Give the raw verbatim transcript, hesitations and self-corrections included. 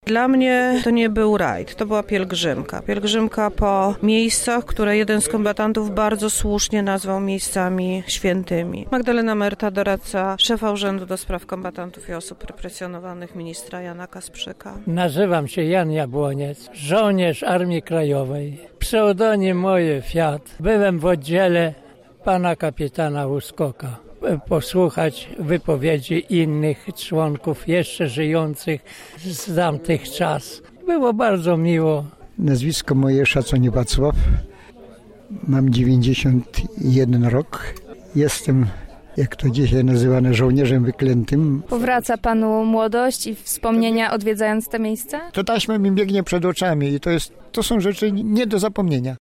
Dla mnie to nie był rajd, to była pielgrzymka. Pielgrzymka po miejscach, które jeden z kombatantów bardzo słusznie nazwał miejscami świętymi. Magdalena Merta, doradca szefa Urzędu do Spraw Kombatantów i Osób Represjonowanych, ministra Jana Kasprzyka. Nazywam się Jan Jabłoniec, żołnierz Armii Krajowej. Pseudonim moje Fiat. Byłem w oddziale pana kapitana Łuskoka. Posłuchać wypowiedzi innych członków jeszcze żyjących z tamtych czas. Było bardzo miło. Nazwisko moje Szaconie Wacław. Mam dziewięćdziesiąt jeden rok. Jestem, jak to dzisiaj nazywane, żołnierzem wyklętym. Powraca panu młodość i wspomnienia odwiedzając te miejsca? To taśma mi biegnie przed oczami i to, jest, to są rzeczy nie do zapomnienia.